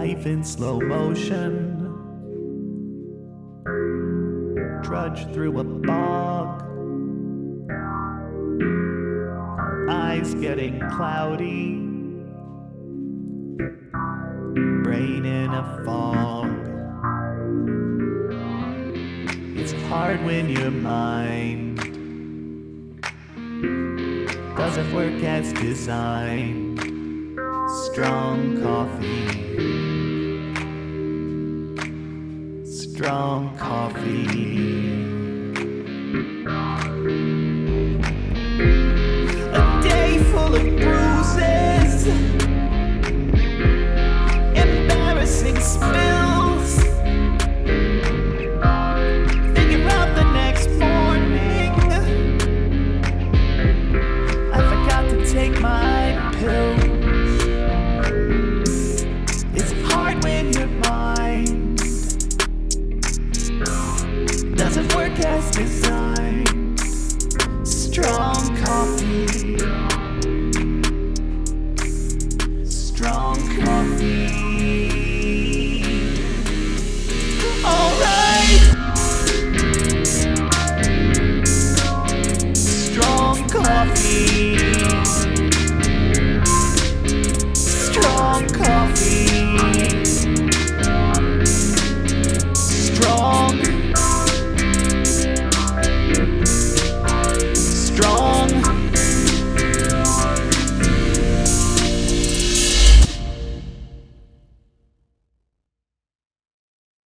life in slow motion. Trudge through a bog, eyes getting cloudy, brain in a fog. It's hard when your mind doesn't work as designed. Strong coffee, strong coffee. A day full of bruises, embarrassing spills. Thinking about the next morning, I forgot to take my pill. It's hard when your mind doesn't work as designed. Strong coffee.